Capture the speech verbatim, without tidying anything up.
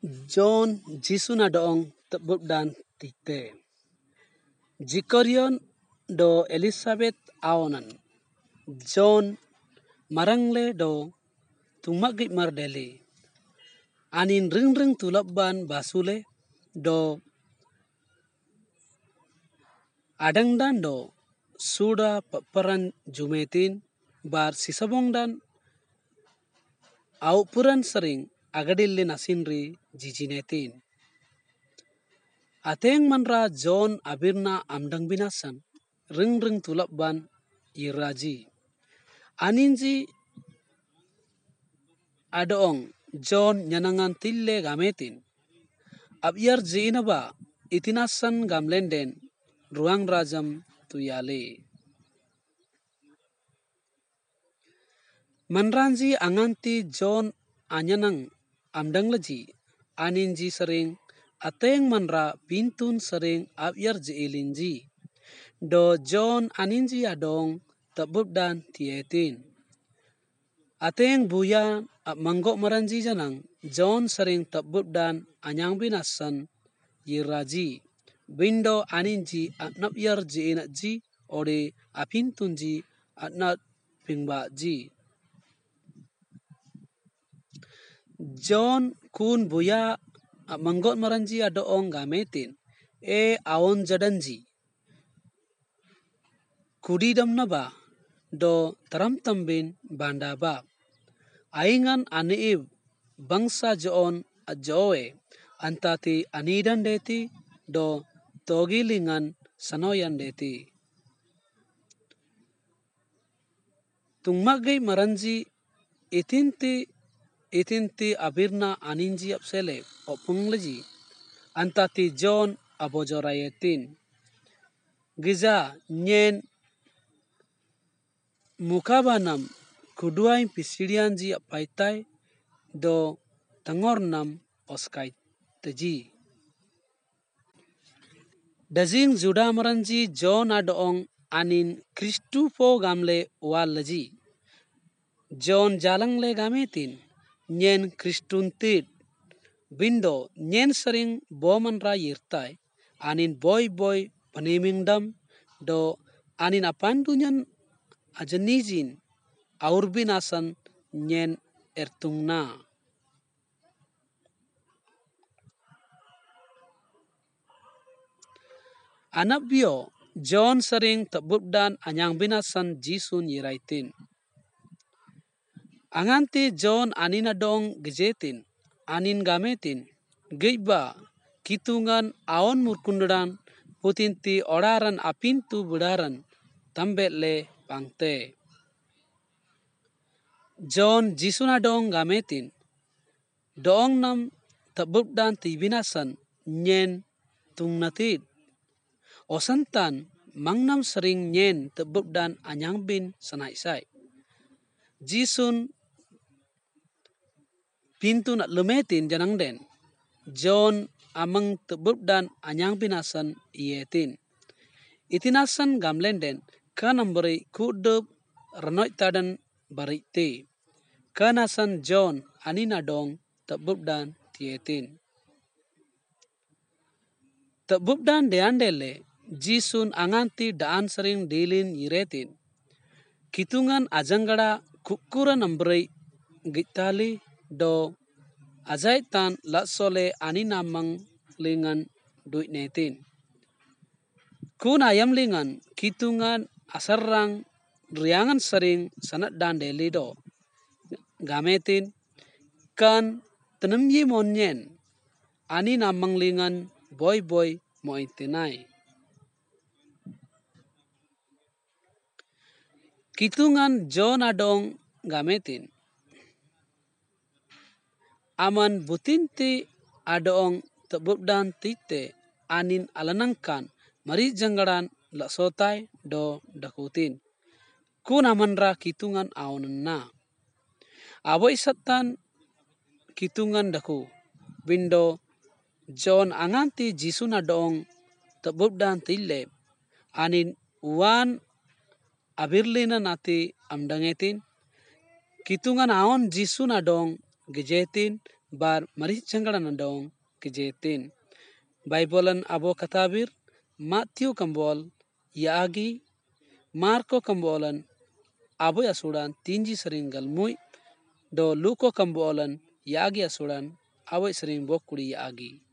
John Jisu na doong tebub dan tite. Jikorion do Elizabeth aonan. John marangle do tumagit mardeli. Anin ring ring tulabban basule do adang dan do suda paparan jumetin bar sisabong dan au puran sering agadilli nasinri jijinetin. Ateng manra John abirna amdang binasan ring ring tulabban iraji. Aninji adoong John nyanangan tille gametin. Abyar jiina ba itinasan gamlenden ruang rajam tuyale. Manranji anganti John anyanang amdang laji. Aninji sering ateng manra pintun sering abyar jiilinji. Do John aninji adong tabub dan tietin. Ateng buya manggok maranji janang John sering tabub dan anyang binasan yiraji. Bindo aninji atnap yar jiina ji ode apintunji atnap pingba ji. John kun buya manggot maranji adoong gametin e awon jadanji. Kudidam na ba do taram tambin banda ba. Aingan aniib bangsa joon ajoe antati anidan deti do togilingan sanoyan deti. Tungmagay maranji itinti itinti abirna aninji apsele opunglaji antati John abojorayetin. Giza nyen mukabanam kuduain pisirianji apaitai do tangornam oskai teji. Dazing juda maranji John adoong anin Kristupo gamle walaji. John jalangle gametin nyen Kristuntid. Bindo nyen sering bomanra yirtai anin boy boy panimingdam do anin apandunyan ajanijin aurbinasan nyen ertungna. Anabyo John sering tabub dan anyang binasan Jisun yiraitin. Anganti John anin adong gejetin anin gametin geiba kitungan aon murkundan putinti oraran apintu budaran tambele pangte. John Jisun adong gametin doong nam tabub dan tibinasan nyen tungnatid. Osantan mangnam sering nyen tabub dan anyang bin sanaisai. Jisun pintu nak lemetin janang den. John amang tabub dan anyang binasan iyetin. Itinasan gamlenden kanambari kudub ranoy tadan barite. Kanasan John aninadong tabub dan tietin. Tabub dan deandele Jisun anganti daan sering dilin yiretin. Kitungan ajanggada kukura nambray gitali do ajaitan latsole aninamang lingan duitnetin. Kun ayam lingan kitungan asarang riangan sering sanat dan delido gametin kan tenemyi monyen aninamang lingan boy boy moitinai. Kitungan John adong gametin aman butinti adoong tabub dan tite anin alanangkan mari janggaran laksotai do dakutin. Kun amanra kitungan aonan na. Aboy satan kitungan daku. Bindo John anganti Jisun adoong tabub dan tille anin uwan abirlina nati amdangetin. Kitungan aon Jisun adong gejetin bar marih canggaran dong kejetin. Baibolan abo katabir Matthew kambol yaagi Marko kambolan abo asudan tinji sering galmui do Luko kambolan yaagi asudan abo sering bokuri yaagi.